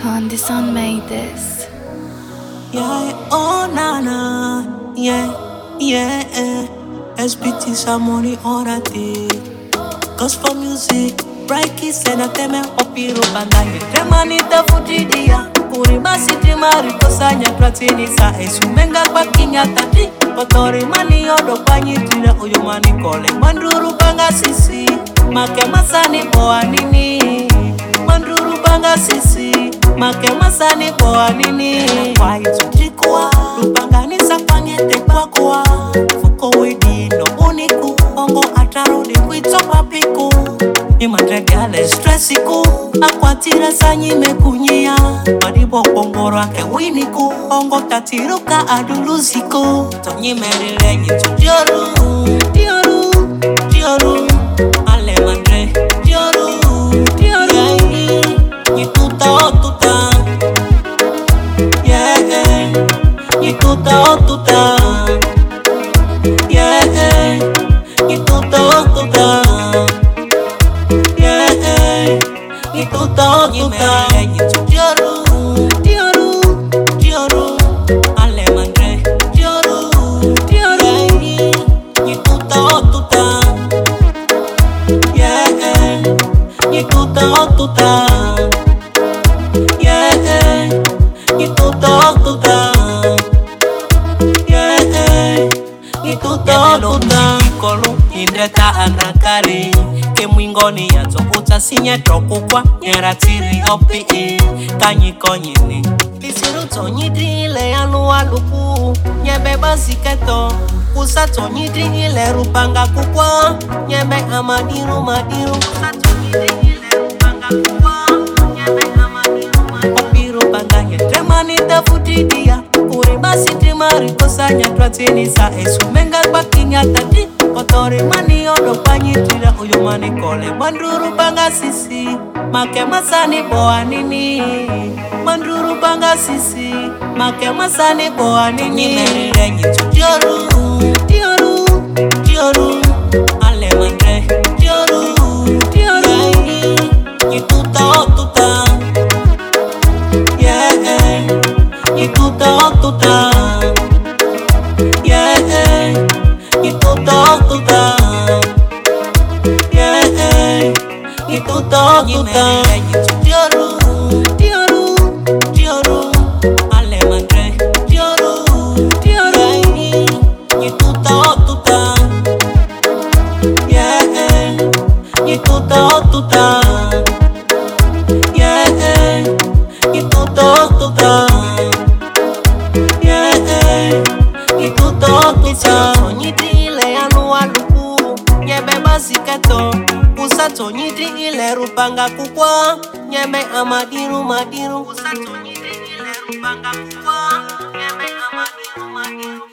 Icon, the sun made this. Yeah, oh nana, yeah. SBT Samori on a day. Cause for music, bright kiss and a teme opiro bandanye. Tremanita futidia, kurima city marikosanya tratini sa esumenga kwa kinyatati. Kotori mani odo panyitira uyumani kole. Manduru banga sisi, make masani poa nini. Manduru banga sisi, make masani poa nini. Kwa itu trikua, lupangani sa panyete kwa. Fuko wedi no uniku, ongo atarudi kwito papiku. Ni madregale stressiku, akwatira sanyi mekunyia. Madibo pongoro ake winiku, ongo tatiruka aduluziku. Tonyi merile nyitu dioru, ale madre, dioru, nyituta otuta, nyituta otuta, nyituta otuta. Ale mandre, indreta anakari ke mwingoni yazo utasinya tokukwa nyeratiri opi kanyi konyini isiru tonyidi ile alualuku nyebeba siketo kusa tonyidi ile rupanga kukwa nyebe amadiru kusa tonyidi ile rupanga kukwa nyebe amadiru opiru banganye tremani tafutidia kurima city marikosanya tratini sa esumenga kwa kinyatati. Kotori mani odo panyitira uyumani kole. Manduru banga sisi, make masani poa nini. Manduru banga sisi, make masani poa nini. Merile nyitu dioru, ale mandre, dioru, nyituta otuta, nyituta otuta. Dioru, ale mandre, dioru, nyituta otuta, nyituta otuta, nyituta otuta, nyituta otuta. Tonyidile alualuku, nyebeba siketo. Kusa tonyidi ile rupanga kukwa nyeme amadiru kusa tonyidi ile rupanga kukwa nyeme amadiru